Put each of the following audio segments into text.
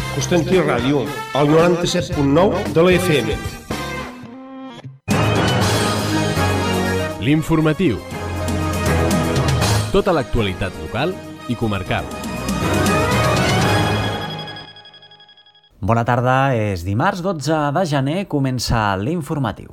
Constantí Ràdio, al 97.9 de la FM. L'informatiu. Tota l'actualitat local i comarcal. Bona tarda, és dimarts 12 de gener, comença l'informatiu.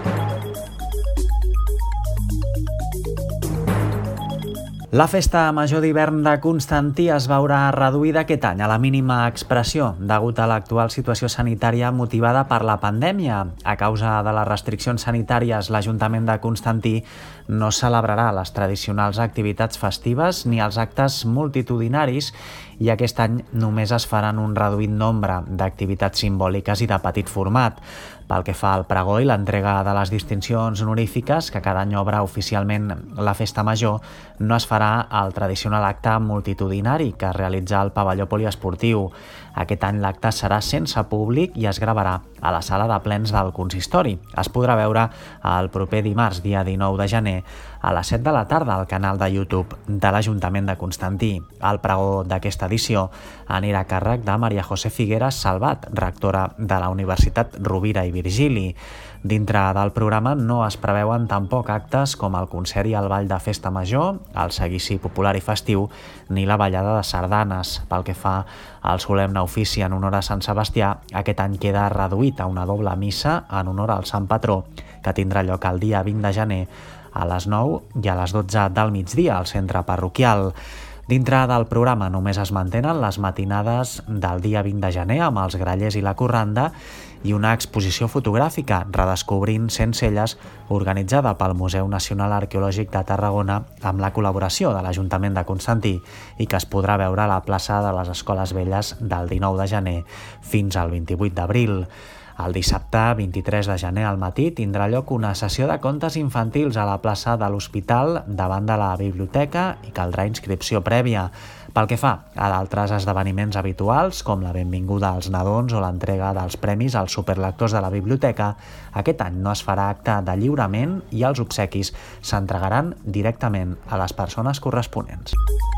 La festa major d'hivern de Constantí es veurà reduïda aquest any a la mínima expressió degut a l'actual situació sanitària motivada per la pandèmia. A causa de les restriccions sanitàries, l'Ajuntament de Constantí no celebrarà les tradicionals activitats festives ni els actes multitudinaris i aquest any només es faran un reduït nombre d'activitats simbòliques i de petit format. Pel que fa al pregó i l'entrega de les distincions honorífiques, que cada any obre oficialment la festa major, no es farà el tradicional acte multitudinari que es realitza al pavelló poliesportiu. Aquest any l'acte serà sense públic i es gravarà a la sala de plens del consistori. Es podrà veure el proper dimarts, dia 19 de gener, a les 7 de la tarda al canal de YouTube de l'Ajuntament de Constantí. El pregó d'aquesta edició anirà a càrrec de Maria José Figueras Salvat, rectora de la Universitat Rovira i Virgili. Dintre del programa no es preveuen tampoc actes com el concert i el ball de festa major, el seguici popular i festiu, ni la ballada de sardanes. Pel que fa al solemne ofici en honor a Sant Sebastià, aquest any queda reduït a una doble missa en honor al Sant Patró, que tindrà lloc el dia 20 de gener a les 9 i a les 12 del migdia al centre parroquial. Dintre del programa només es mantenen les matinades del dia 20 de gener amb els grallers i la corranda i una exposició fotogràfica redescobrint Centcelles organitzada pel Museu Nacional Arqueològic de Tarragona amb la col·laboració de l'Ajuntament de Constantí i que es podrà veure a la plaça de les Escoles Velles del 19 de gener fins al 28 d'abril. El dissabte 23 de gener al matí tindrà lloc una sessió de contes infantils a la plaça de l'Hospital davant de la biblioteca i caldrà inscripció prèvia. Pel que fa a d'altres esdeveniments habituals, com la benvinguda als nadons o l'entrega dels premis als superlectors de la biblioteca, aquest any no es farà acte de lliurament i els obsequis s'entregaran directament a les persones corresponents.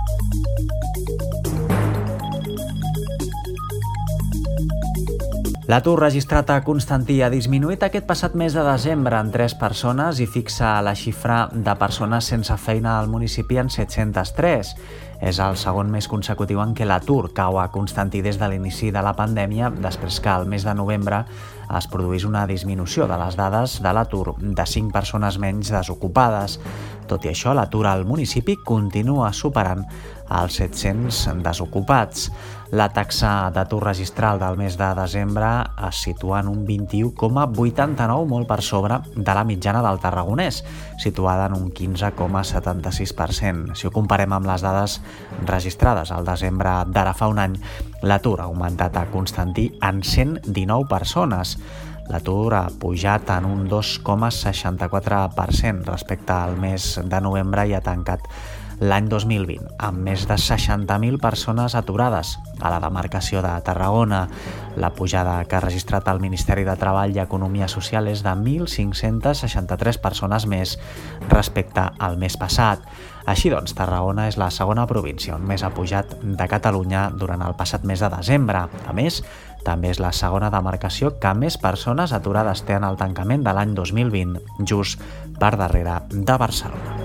L'atur registrat a Constantí ha disminuït aquest passat mes de desembre en 3 persones i fixa la xifra de persones sense feina al municipi en 703. És el segon mes consecutiu en què l'atur cau a Constantí des de l'inici de la pandèmia, després que al mes de novembre es produís una disminució de les dades de l'atur de 5 persones menys desocupades. Tot i això, l'atur al municipi continua superant els 700 desocupats. La taxa d'atur registral del mes de desembre es situa en un 21,89, molt per sobre de la mitjana del tarragonès, situada en un 15,76%. Si ho comparem amb les dades registrades al desembre d'ara fa un any, l'atur ha augmentat a Constantí en 119 persones. L'atur ha pujat en un 2,64% respecte al mes de novembre i ha tancat l'any 2020, amb més de 60.000 persones aturades a la demarcació de Tarragona. La pujada que ha registrat el Ministeri de Treball i Economia Social és de 1.563 persones més respecte al mes passat. Així doncs, Tarragona és la segona província on més ha pujat de Catalunya durant el passat mes de desembre. A més, també és la segona demarcació que més persones aturades té en el tancament de l'any 2020, just per darrere de Barcelona.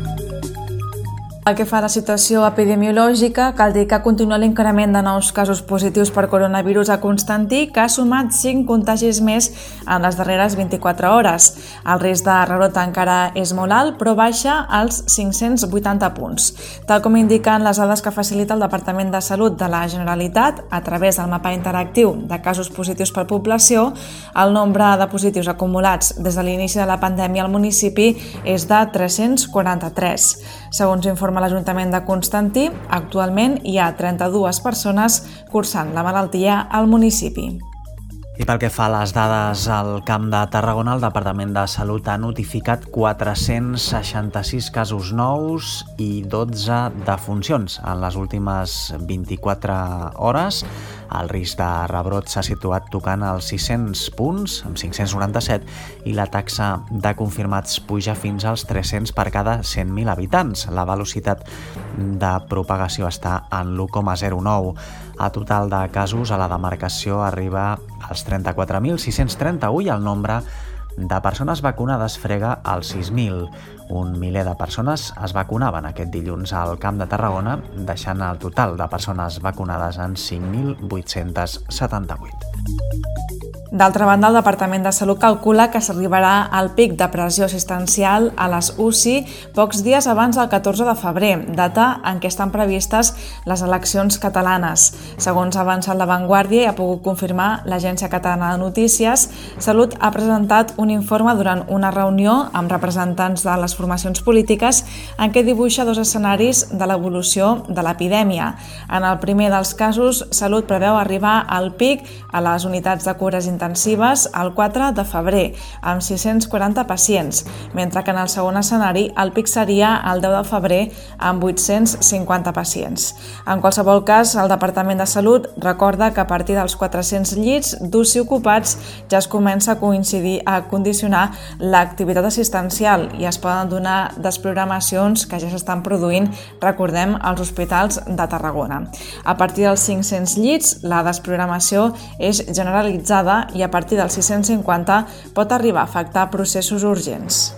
Pel que fa a la situació epidemiològica, cal dir que continua l'increment de nous casos positius per coronavirus a Constantí, que ha sumat 5 contagis més en les darreres 24 hores. El risc de rebrot encara és molt alt, però baixa als 580 punts. Tal com indiquen les dades que facilita el Departament de Salut de la Generalitat, a través del mapa interactiu de casos positius per població, el nombre de positius acumulats des de l'inici de la pandèmia al municipi és de 343. Segons informa l'Ajuntament de Constantí, actualment hi ha 32 persones cursant la malaltia al municipi. I pel que fa a les dades al Camp de Tarragona, el Departament de Salut ha notificat 466 casos nous i 12 defuncions en les últimes 24 hores. El risc de rebrot s'ha situat tocant els 600 punts, amb 597, i la taxa de confirmats puja fins als 300 per cada 100.000 habitants. La velocitat de propagació està en l'1,09. A total de casos, a la demarcació arriba als 34.631 i el nombre de persones vacunades frega els 6.000. Un miler de persones es vacunaven aquest dilluns al Camp de Tarragona, deixant el total de persones vacunades en 5.878. D'altra banda, el Departament de Salut calcula que s'arribarà al pic de pressió assistencial a les UCI pocs dies abans del 14 de febrer, data en què estan previstes les eleccions catalanes. Segons ha avançat La Vanguardia i ha pogut confirmar l'Agència Catalana de Notícies, Salut ha presentat un informe durant una reunió amb representants de les formacions polítiques en què dibuixa dos escenaris de l'evolució de l'epidèmia. En el primer dels casos, Salut preveu arribar al pic a les unitats de cures intensives el 4 de febrer, amb 640 pacients, mentre que en el segon escenari el pic seria el 10 de febrer amb 850 pacients. En qualsevol cas, el Departament de Salut recorda que a partir dels 400 llits d'UCI ocupats ja es comença a condicionar l'activitat assistencial i es poden donar desprogramacions que ja s'estan produint, recordem, als hospitals de Tarragona. A partir dels 500 llits, la desprogramació és generalitzada i a partir dels 650 pot arribar a afectar processos urgents.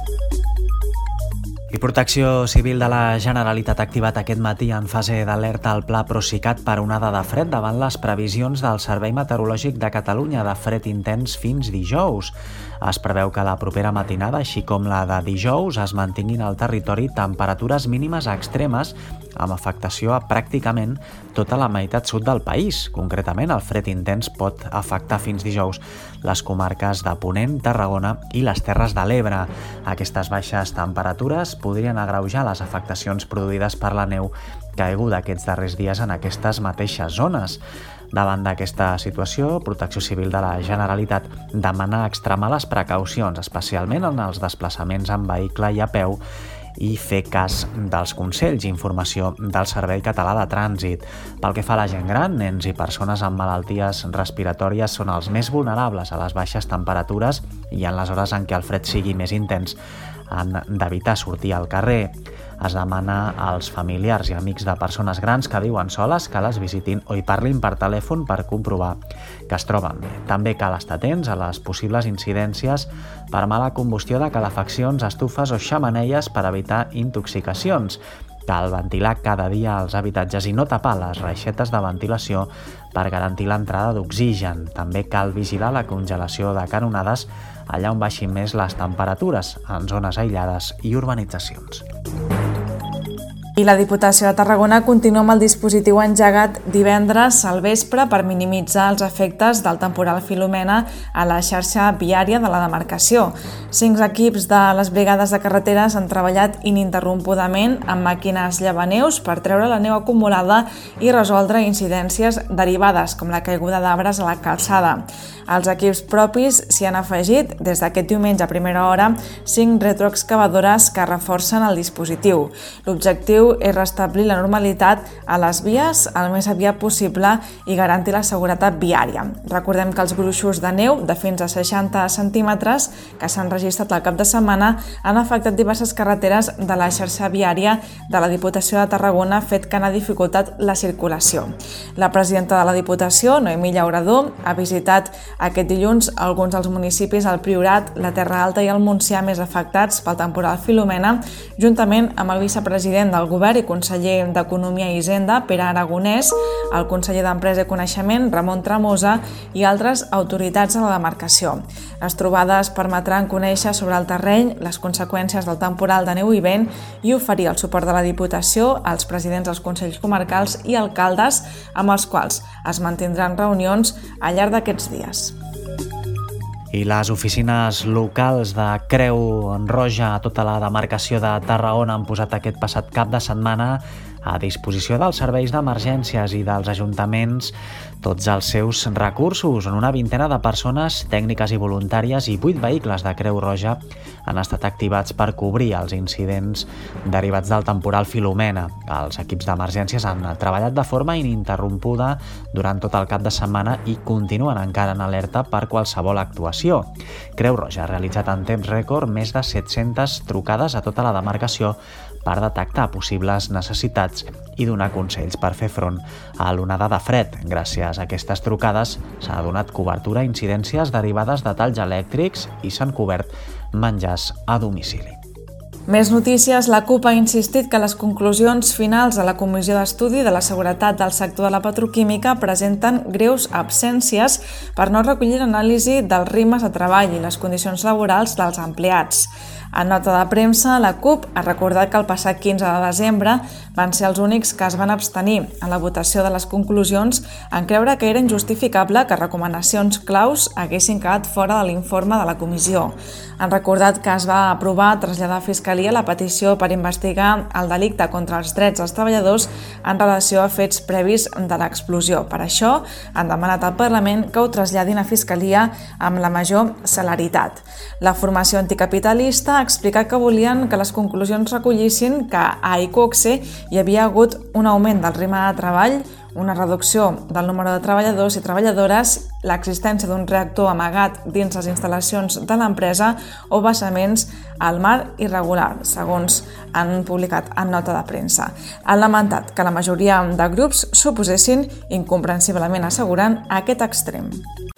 I Protecció Civil de la Generalitat ha activat aquest matí en fase d'alerta el Pla Procicat per onada de fred davant les previsions del Servei Meteorològic de Catalunya de fred intens fins dijous. Es preveu que la propera matinada, així com la de dijous, es mantinguin al territori temperatures mínimes extremes amb afectació a pràcticament tota la meitat sud del país. Concretament, el fred intens pot afectar fins dijous les comarques de Ponent, Tarragona i les Terres de l'Ebre. Aquestes baixes temperatures podrien agreujar les afectacions produïdes per la neu caiguda aquests darrers dies en aquestes mateixes zones. Davant d'aquesta situació, Protecció Civil de la Generalitat demana extremar les precaucions, especialment en els desplaçaments en vehicle i a peu, i fer cas dels consells i informació del Servei Català de Trànsit. Pel que fa a la gent gran, nens i persones amb malalties respiratòries són els més vulnerables a les baixes temperatures i en les hores en què el fred sigui més intens han d'evitar sortir al carrer. Es demana als familiars i amics de persones grans que viuen soles que les visitin o hi parlin per telèfon per comprovar que es troben bé. També cal estar atents a les possibles incidències per mala combustió de calefaccions, estufes o xemeneies per evitar intoxicacions. Cal ventilar cada dia els habitatges i no tapar les reixetes de ventilació per garantir l'entrada d'oxigen. També cal vigilar la congelació de canonades allà on baixin més les temperatures, en zones aïllades i urbanitzacions. I la Diputació de Tarragona continua amb el dispositiu engegat divendres al vespre per minimitzar els efectes del temporal Filomena a la xarxa viària de la demarcació. 5 equips de les brigades de carreteres han treballat ininterrompudament amb màquines llevaneus per treure la neu acumulada i resoldre incidències derivades, com la caiguda d'arbres a la calçada. Els equips propis s'hi han afegit des d'aquest diumenge a primera hora 5 retroexcavadores que reforcen el dispositiu. L'objectiu és restablir la normalitat a les vies el més aviat possible i garantir la seguretat viària. Recordem que els gruixos de neu de fins a 60 centímetres que s'han registrat al cap de setmana han afectat diverses carreteres de la xarxa viària de la Diputació de Tarragona, fet que n'ha dificultat la circulació. La presidenta de la Diputació, Noemí Llauradó, ha visitat aquest dilluns alguns dels municipis del Priorat, la Terra Alta i el Montsià més afectats pel temporal Filomena, juntament amb el vicepresident del Govern i conseller d'Economia i Hisenda, Pere Aragonès, el conseller d'Empresa i Coneixement, Ramon Tremosa, i altres autoritats de la demarcació. Les trobades permetran conèixer sobre el terreny les conseqüències del temporal de neu i vent i oferir el suport de la Diputació als presidents dels Consells Comarcals i alcaldes amb els quals es mantindran reunions al llarg d'aquests dies. I les oficines locals de Creu Roja a tota la demarcació de Tarragona han posat aquest passat cap de setmana a disposició dels serveis d'emergències i dels ajuntaments tots els seus recursos, on una vintena de persones tècniques i voluntàries i 8 vehicles de Creu Roja han estat activats per cobrir els incidents derivats del temporal Filomena. Els equips d'emergències han treballat de forma ininterrompuda durant tot el cap de setmana i continuen encara en alerta per qualsevol actuació. Creu Roja ha realitzat en temps rècord més de 700 trucades a tota la demarcació per detectar possibles necessitats i donar consells per fer front a l'onada de fred. Gràcies a aquestes trucades s'ha donat cobertura a incidències derivades de talls elèctrics i s'han cobert menjars a domicili. Més notícies. La CUP ha insistit que les conclusions finals de la Comissió d'Estudi de la Seguretat del sector de la petroquímica presenten greus absències per no recollir l'anàlisi dels ritmes de treball i les condicions laborals dels empleats. En nota de premsa, la CUP ha recordat que el passat 15 de desembre van ser els únics que es van abstenir en la votació de les conclusions en creure que era injustificable que recomanacions claus haguessin quedat fora de l'informe de la comissió. Han recordat que es va aprovar traslladar a Fiscalia la petició per investigar el delicte contra els drets dels treballadors en relació a fets previs de l'explosió. Per això, han demanat al Parlament que ho traslladin a Fiscalia amb la major celeritat. La formació anticapitalista ha explicat que volien que les conclusions recollissin que a Iqoxe hi havia hagut un augment del ritme de treball, una reducció del número de treballadors i treballadores, l'existència d'un reactor amagat dins les instal·lacions de l'empresa o vessaments al mar irregular, segons han publicat en nota de premsa. Han lamentat que la majoria de grups s'oposessin, incomprensiblement assegurant aquest extrem.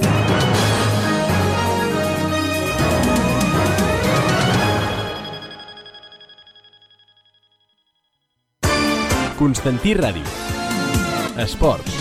Constantí Ràdio. Esports.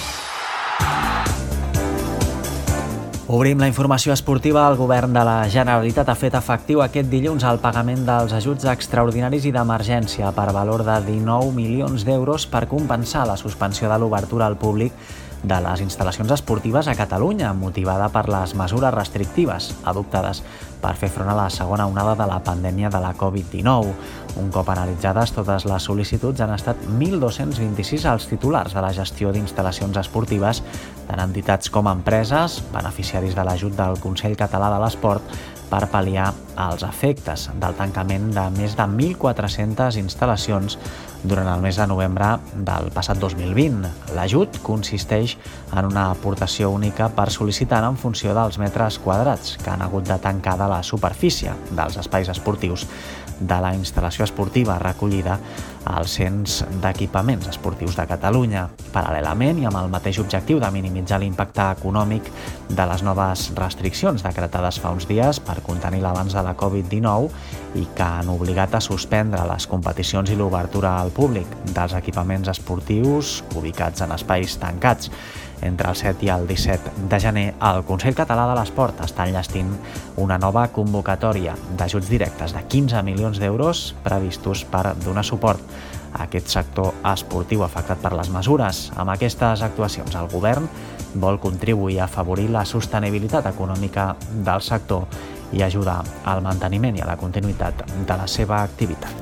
Obrim la informació esportiva. El govern de la Generalitat ha fet efectiu aquest dilluns el pagament dels ajuts extraordinaris i d'emergència per valor de 19 milions d'euros per compensar la suspensió de l'obertura al públic de les instal·lacions esportives a Catalunya, motivada per les mesures restrictives adoptades per fer front a la segona onada de la pandèmia de la Covid-19. Un cop analitzades totes les sol·licituds, han estat 1.226 els titulars de la gestió d'instal·lacions esportives, tant entitats com empreses, beneficiaris de l'ajut del Consell Català de l'Esport, per pal·liar els efectes del tancament de més de 1.400 instal·lacions durant el mes de novembre del passat 2020. L'ajut consisteix en una aportació única per sol·licitant en funció dels metres quadrats que han hagut de tancar de la superfície dels espais esportius de la instal·lació esportiva recollida als cens d'equipaments esportius de Catalunya. Paral·lelament i amb el mateix objectiu de minimitzar l'impacte econòmic de les noves restriccions decretades fa uns dies per contenir l'avanç de la Covid-19 i que han obligat a suspendre les competicions i l'obertura al públic dels equipaments esportius ubicats en espais tancats. Entre el 7 i el 17 de gener, el Consell Català de l'Esport està enllestint una nova convocatòria d'ajuts directes de 15 milions d'euros previstos per donar suport a aquest sector esportiu afectat per les mesures. Amb aquestes actuacions, el govern vol contribuir a afavorir la sostenibilitat econòmica del sector i ajudar al manteniment i a la continuïtat de la seva activitat.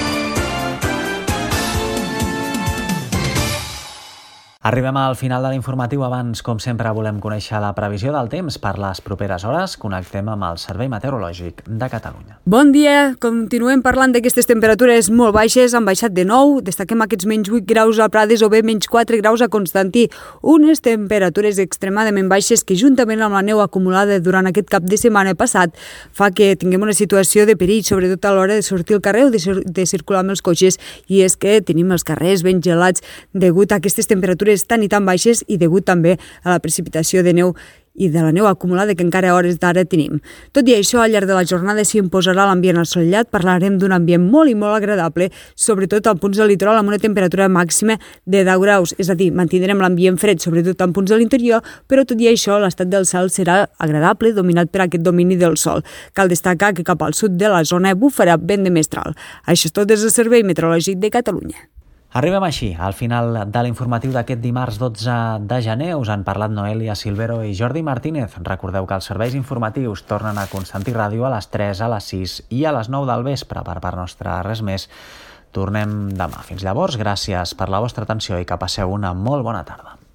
Arribem al final de l'informatiu. Abans, com sempre, volem conèixer la previsió del temps per les properes hores. Connectem amb el Servei Meteorològic de Catalunya. Bon dia! Continuem parlant d'aquestes temperatures molt baixes. Han baixat de nou. Destaquem aquests menys 8 graus a Prades o bé menys 4 graus a Constantí. Unes temperatures extremadament baixes que, juntament amb la neu acumulada durant aquest cap de setmana passat, fa que tinguem una situació de perill, sobretot a l'hora de sortir al carrer o de circular amb els cotxes. I és que tenim els carrers ben gelats degut a aquestes temperatures tan i tan baixes i degut també a la precipitació de neu i de la neu acumulada que encara a hores d'ara tenim. Tot i això, al llarg de la jornada s'hi imposarà l'ambient assolellat. Parlarem d'un ambient molt i molt agradable, sobretot al punts del litoral amb una temperatura màxima de 10 graus, és a dir, mantindrem l'ambient fred, sobretot en punts de l'interior, però tot i això l'estat del cel serà agradable, dominat per aquest domini del sol. Cal destacar que cap al sud de la zona bufarà vent de mestral. Això és tot des del Servei Meteorològic de Catalunya. Arribem així al final de l'informatiu d'aquest dimarts 12 de gener. Us han parlat Noelia Silvero i Jordi Martínez. Recordeu que els serveis informatius tornen a Constantí Ràdio a les 3, a les 6 i a les 9 del vespre. Per part nostra, res més. Tornem demà. Fins llavors, gràcies per la vostra atenció i que passeu una molt bona tarda.